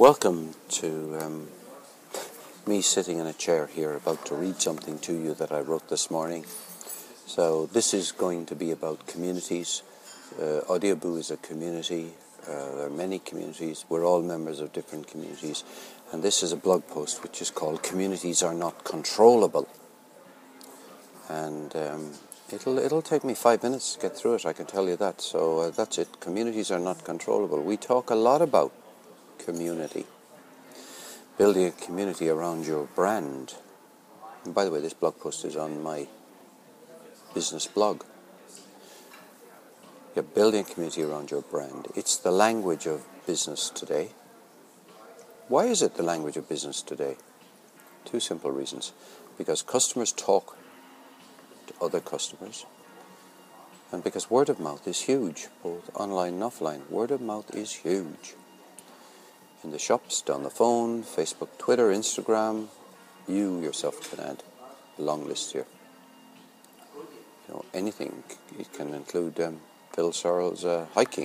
Welcome to me sitting in a chair here about to read something to you that I wrote this morning. So this is going to be about communities. Audioboo is a community. There are many communities. We're all members of different communities. And this is a blog post which is called Communities Are Not Controllable. And it'll take me 5 minutes to get through it, I can tell you that. So that's it. Communities are not controllable. We talk a lot about community. Building a community around your brand. And by the way, this blog post is on my business blog. You're building a community around your brand. It's the language of business today. Why is it the language of business today? Two simple reasons. Because customers talk to other customers, and because word of mouth is huge, both online and offline. Word of mouth is huge. In the shops, down the phone, Facebook, Twitter, Instagram, you yourself can add a long list here. You know, anything. It can include Phil Searle's hiking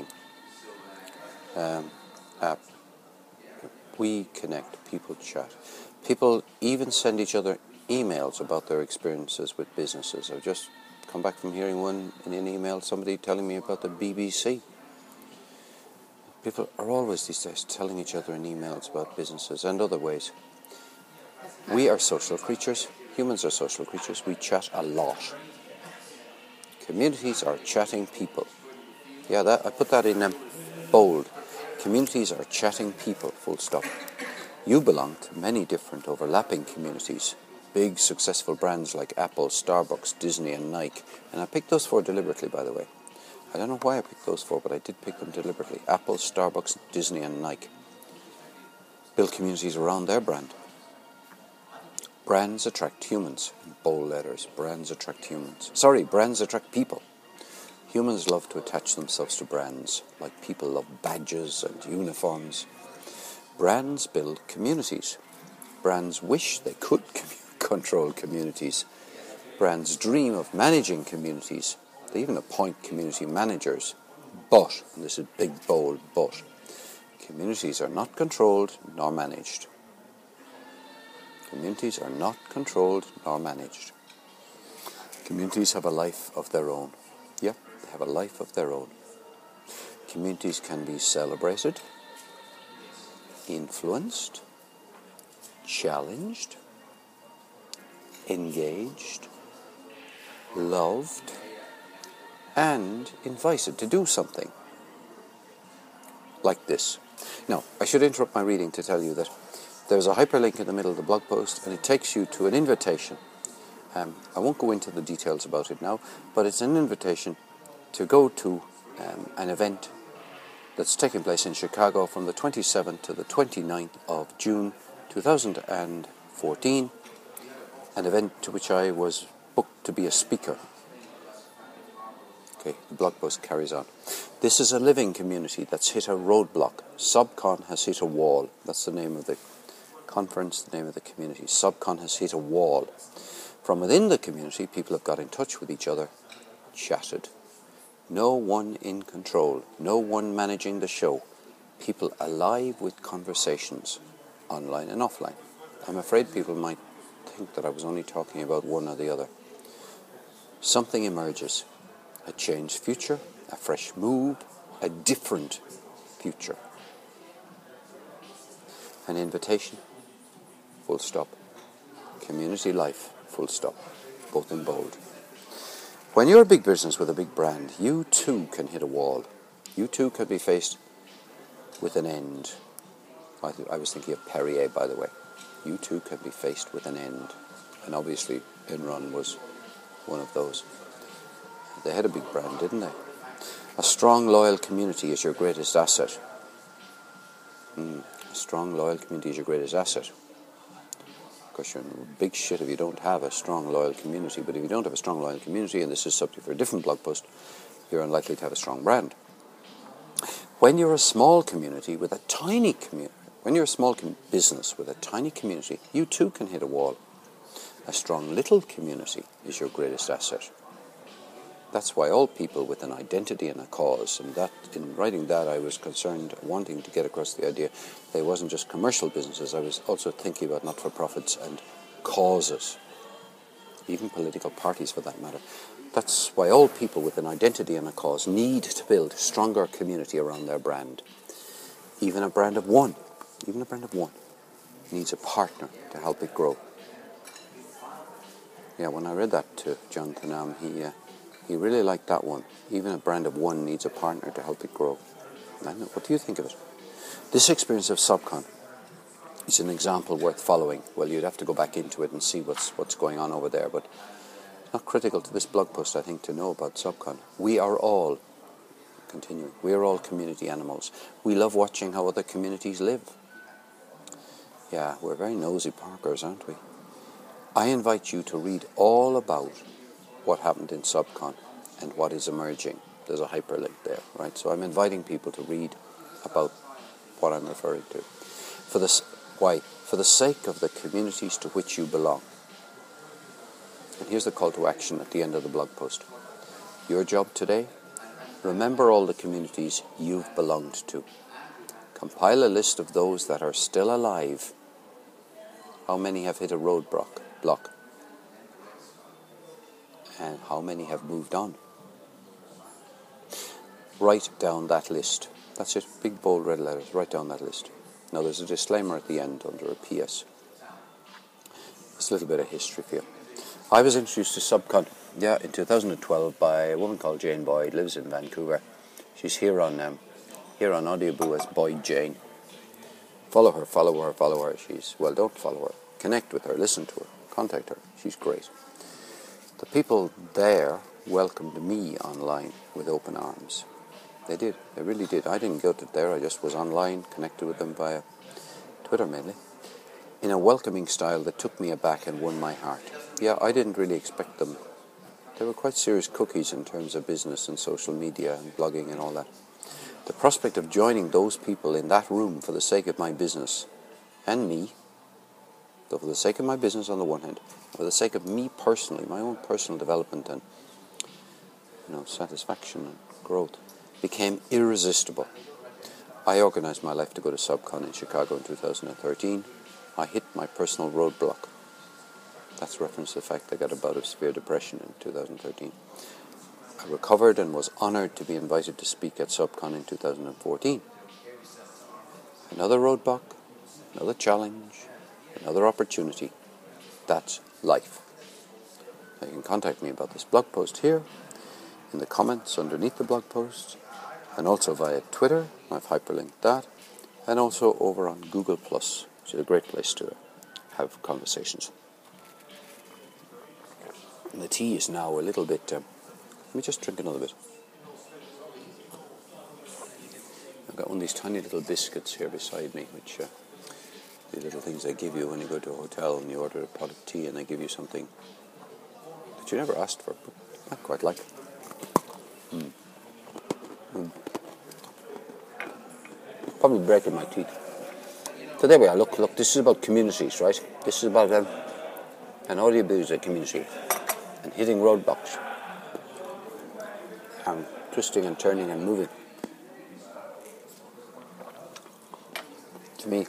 app. We connect, people chat. People even send each other emails about their experiences with businesses. I've just come back from hearing one in an email, somebody telling me about the BBC. People are always these days telling each other in emails about businesses and other ways. We are social creatures. Humans are social creatures. We chat a lot. Communities are chatting people. Yeah, I put that in bold. Communities are chatting people, full stop. You belong to many different overlapping communities. Big, successful brands like Apple, Starbucks, Disney and Nike. And I picked those four deliberately, by the way. I don't know why I picked those four, but I did pick them deliberately. Apple, Starbucks, Disney and Nike. Build communities around their brand. Brands attract humans. In bold letters. Brands attract humans. Brands attract people. Humans love to attach themselves to brands, like people love badges and uniforms. Brands build communities. Brands wish they could control communities. Brands dream of managing communities. They even appoint community managers. But, and this is big, bold but, communities are not controlled nor managed. Communities are not controlled nor managed. Communities have a life of their own. Yep, they have a life of their own. Communities can be celebrated, influenced, challenged, engaged, loved, and invited to do something. Like this. Now, I should interrupt my reading to tell you that there's a hyperlink in the middle of the blog post, and it takes you to an invitation. I won't go into the details about it now, but it's an invitation to go to an event that's taking place in Chicago from the 27th to the 29th of June 2014, an event to which I was booked to be a speaker. Okay, the blog post carries on. This is a living community that's hit a roadblock. Subcon has hit a wall. That's the name of the conference, the name of the community. Subcon has hit a wall. From within the community, people have got in touch with each other, chatted. No one in control, no one managing the show. People alive with conversations, online and offline. I'm afraid people might think that I was only talking about one or the other. Something emerges. A changed future, a fresh move, a different future. An invitation, full stop. Community life, full stop. Both in bold. When you're a big business with a big brand, you too can hit a wall. You too can be faced with an end. I was thinking of Perrier, by the way. You too can be faced with an end. And obviously, Enron was one of those. They had a big brand, didn't they? A strong, loyal community is your greatest asset. A strong, loyal community is your greatest asset. Of course, you're in big shit if you don't have a strong, loyal community. But if you don't have a strong, loyal community, and this is subject for a different blog post, you're unlikely to have a strong brand. When you're a small community with a tiny community, when you're a small business with a tiny community, you too can hit a wall. A strong little community is your greatest asset. That's why all people with an identity and a cause, and that in writing that I was concerned, wanting to get across the idea that it wasn't just commercial businesses, I was also thinking about not-for-profits and causes, even political parties for that matter. That's why all people with an identity and a cause need to build a stronger community around their brand. Even a brand of one needs a partner to help it grow. Yeah, when I read that to John Tanam, he really liked that one. Even a brand of one needs a partner to help it grow. I don't know, what do you think of it? This experience of SubCon is an example worth following. Well, you'd have to go back into it and see what's going on over there, but it's not critical to this blog post, I think, to know about SubCon. We are all community animals. We love watching how other communities live. Yeah, we're very nosy Parkers, aren't we? I invite you to read all about what happened in SubCon and what is emerging. There's a hyperlink there, right? So I'm inviting people to read about what I'm referring to. Why? For the sake of the communities to which you belong. And here's the call to action at the end of the blog post. Your job today? Remember all the communities you've belonged to. Compile a list of those that are still alive. How many have hit a roadblock? And how many have moved on? Write down that list. That's it. Big, bold, red letters. Write down that list. Now, there's a disclaimer at the end under a PS. It's a little bit of history for you. I was introduced to SubCon, in 2012 by a woman called Jane Boyd, lives in Vancouver. She's here on Audioboo as Boyd Jane. Follow her. Don't follow her. Connect with her, listen to her, contact her. She's great. The people there welcomed me online with open arms. They did. They really did. I didn't go to there. I just was online, connected with them via Twitter mainly, in a welcoming style that took me aback and won my heart. Yeah, I didn't really expect them. They were quite serious cookies in terms of business and social media and blogging and all that. The prospect of joining those people in that room for the sake of my business and me, though for the sake of my business on the one hand, for the sake of me personally, my own personal development and satisfaction and growth, became irresistible. I organized my life to go to SubCon in Chicago in 2013. I hit my personal roadblock. That's reference to the fact I got a bout of severe depression in 2013. I recovered and was honored to be invited to speak at SubCon in 2014. Another roadblock, another challenge, another opportunity. That's life. Now you can contact me about this blog post here, in the comments underneath the blog post, and also via Twitter. I've hyperlinked that, and also over on Google+, which is a great place to have conversations. And the tea is now a little bit... let me just drink another bit. I've got one of these tiny little biscuits here beside me, which the little things they give you when you go to a hotel and you order a pot of tea and they give you something that you never asked for, but I quite like. Probably breaking my teeth. So there we are. Look, this is about communities, right? This is about an Audioboo is a community, and hitting roadblocks, and twisting and turning and moving. To me,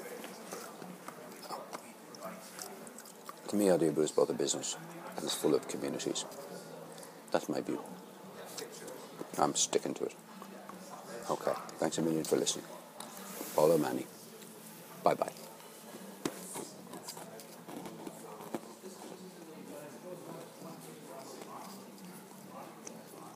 Audioboo is both a business and it's full of communities. That's my view. I'm sticking to it. Okay, thanks a million for listening. Paul O'Mahony. Bye-bye.